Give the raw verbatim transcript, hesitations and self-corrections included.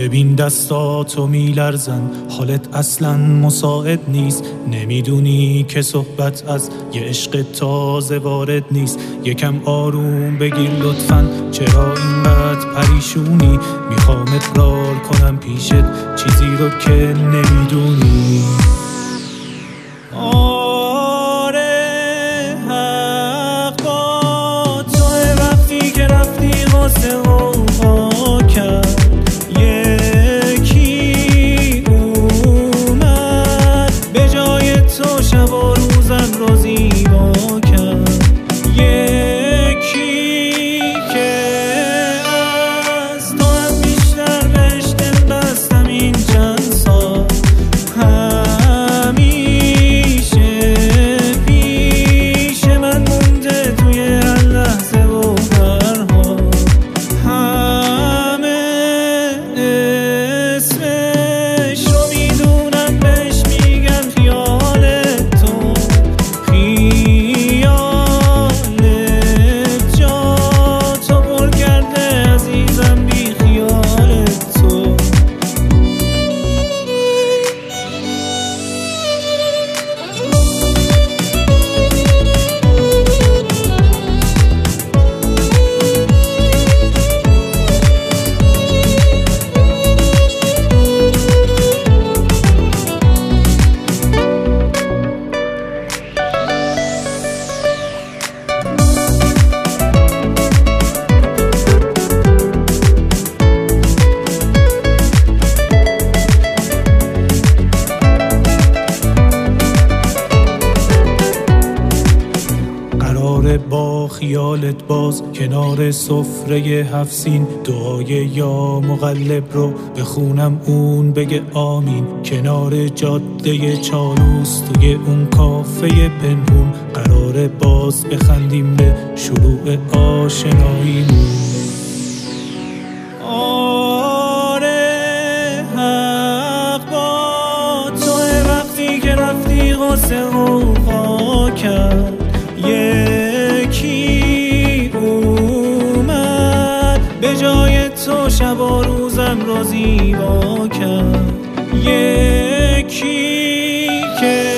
ببین دستاتو میلرزن، حالت اصلا مساعد نیست. نمیدونی که صحبت از یه عشق تازه وارد نیست. یکم آروم بگیر لطفاً، چرا اینقدر پریشونی؟ میخوام اقرار کنم پیشت چیزی رو که نمیدونی. آره حق با توه، وقتی که رفتی واسه غوغا کرد. یکی اومد به جای تو شب و روزم رو زیبا کرد. یکی که از تو هم بیشتر بهش دل بستم این چند سال. همیشه پیش من مونده توی هر لحظه و هر حال. همه اسمش رو میدونم، بهش میگن خیال تو. خیالت جا تو پر کرده عزیزم، بی خیال تو. قراره با خیالت باز کنار سفره هفت سین دعای یا مقلب رو بخونم، اون بگه آمین. کنار جاده چالوس توی اون کافه پنهون قراره باز بخندیم به شروع آشناییمون. آره حق با توه، وقتی که رفتی غصه غوغا کرد. یکی اومد به جای تو شب و روزم رو زیبا کرد. یکی که